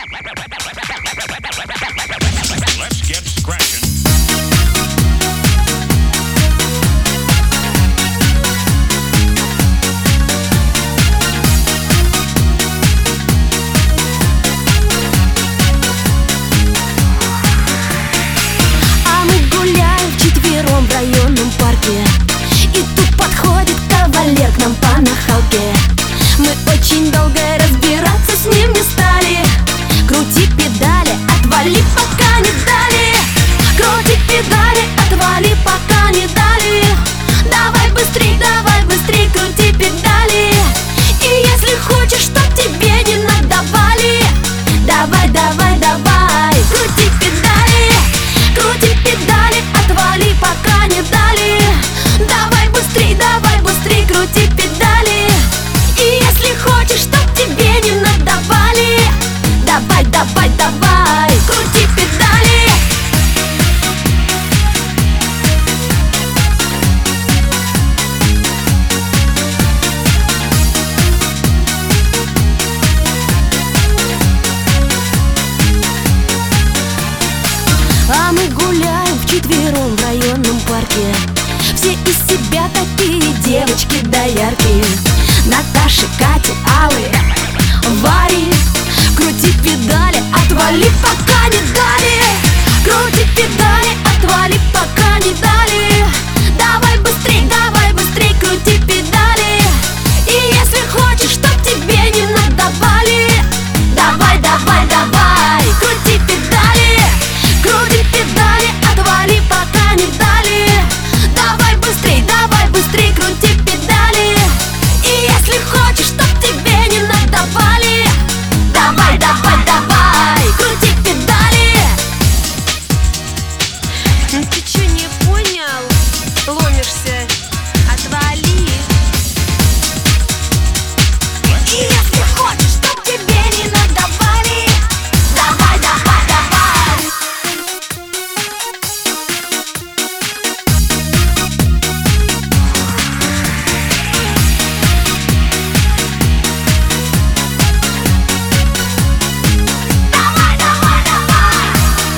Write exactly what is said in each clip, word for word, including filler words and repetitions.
Let's get scratching. А мы гуляем вчетвером в районном парке, и тут подходит кавалер к нам по нахалке. Мы очень долго разбираться с ним не стали. Крути педали, отвали, пока не дали. Крути педали, отвали, пока не дали. Давай быстрей, давай быстрей, крути педали. И если хочешь, чтоб тебе не надавали, давай, давай, давай, крути педали. Крути педали, отвали, пока не дали. Давай быстрей, давай быстрей, крути педали. И если хочешь, чтоб тебе не надавали, давай, давай, давай, крути педали. А мы гуляем вчетвером в районном парке. Все из себя такие девочки доярки. Наташи, Кати, Аллы, Вари. Крути педали, отвали, пока не дали. Крути педали, отвали, пока не дали. Давай быстрей, давай быстрей, крути педали. И если хочешь, чтоб тебе не надавали, давай, давай, давай, крути педали. Крути педали, отвали, пока не дали. Давай быстрей, давай быстрей, крути педали. И если хочешь, чтоб тебе не надавали, давай, давай, давай, крути педали. Ну ты чё, не понял? Ломишься, отвали. И если хочешь, чтоб тебе не надавали, давай, давай, давай. Давай, давай, давай.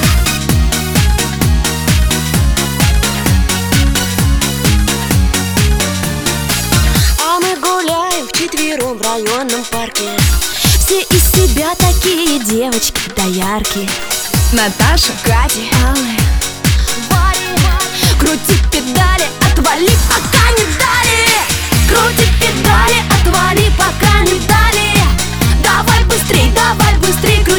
А мы гуляем вчетвером в районном парке. Все из себя такие девочки доярки. Наташа, Кати, Аллы, Вари. Крути педали, отвали, пока не дали. Крути педали, отвали, пока не дали. Давай быстрей, давай быстрей, крути